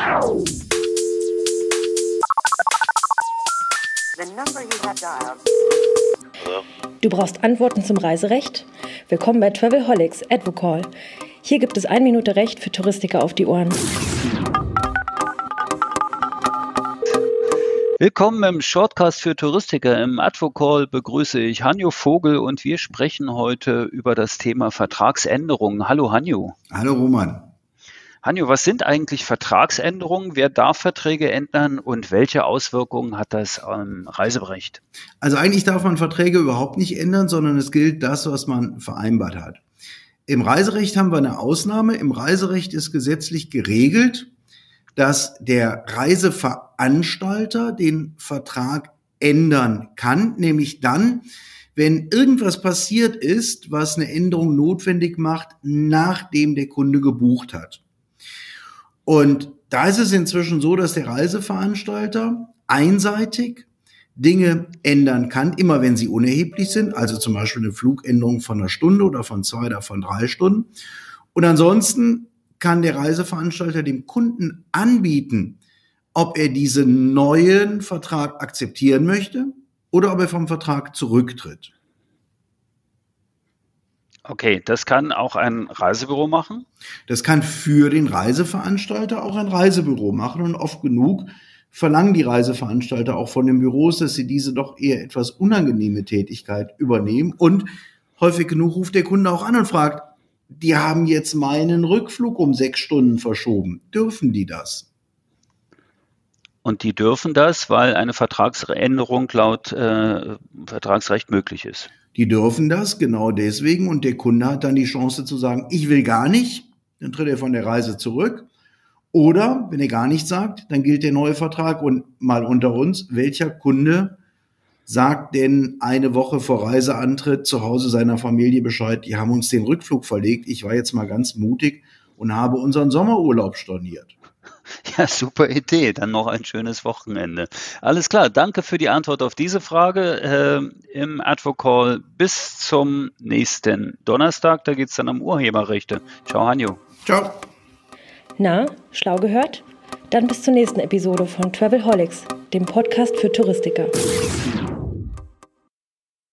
Du brauchst Antworten zum Reiserecht? Willkommen bei Travelholics Advocall. Hier gibt es 1 Minute Recht für Touristiker auf die Ohren. Willkommen im Shortcast für Touristiker. Im Advocall begrüße ich Hanjo Vogel und wir sprechen heute über das Thema Vertragsänderungen. Hallo Hanjo. Hallo Roman. Hanjo, was sind eigentlich Vertragsänderungen? Wer darf Verträge ändern und welche Auswirkungen hat das am Reiserecht? Also eigentlich darf man Verträge überhaupt nicht ändern, sondern es gilt das, was man vereinbart hat. Im Reiserecht haben wir eine Ausnahme. Im Reiserecht ist gesetzlich geregelt, dass der Reiseveranstalter den Vertrag ändern kann, nämlich dann, wenn irgendwas passiert ist, was eine Änderung notwendig macht, nachdem der Kunde gebucht hat. Und da ist es inzwischen so, dass der Reiseveranstalter einseitig Dinge ändern kann, immer wenn sie unerheblich sind, also zum Beispiel eine Flugänderung von 1 Stunde oder von 2 oder von 3 Stunden. Und ansonsten kann der Reiseveranstalter dem Kunden anbieten, ob er diesen neuen Vertrag akzeptieren möchte oder ob er vom Vertrag zurücktritt. Okay, das kann auch ein Reisebüro machen? Das kann für den Reiseveranstalter auch ein Reisebüro machen und oft genug verlangen die Reiseveranstalter auch von den Büros, dass sie diese doch eher etwas unangenehme Tätigkeit übernehmen und häufig genug ruft der Kunde auch an und fragt, die haben jetzt meinen Rückflug um 6 Stunden verschoben. Dürfen die das? Und die dürfen das, weil eine Vertragsänderung laut Vertragsrecht möglich ist. Die dürfen das genau deswegen und der Kunde hat dann die Chance zu sagen, ich will gar nicht, dann tritt er von der Reise zurück. Oder, wenn er gar nichts sagt, dann gilt der neue Vertrag und mal unter uns, welcher Kunde sagt denn 1 Woche vor Reiseantritt zu Hause seiner Familie Bescheid, die haben uns den Rückflug verlegt, ich war jetzt mal ganz mutig und habe unseren Sommerurlaub storniert. Ja, super Idee. Dann noch ein schönes Wochenende. Alles klar, danke für die Antwort auf diese Frage im Advocall. Bis zum nächsten Donnerstag, da geht es dann um Urheberrechte. Ciao, Hanjo. Ciao. Na, schlau gehört? Dann bis zur nächsten Episode von Travelholics, dem Podcast für Touristiker.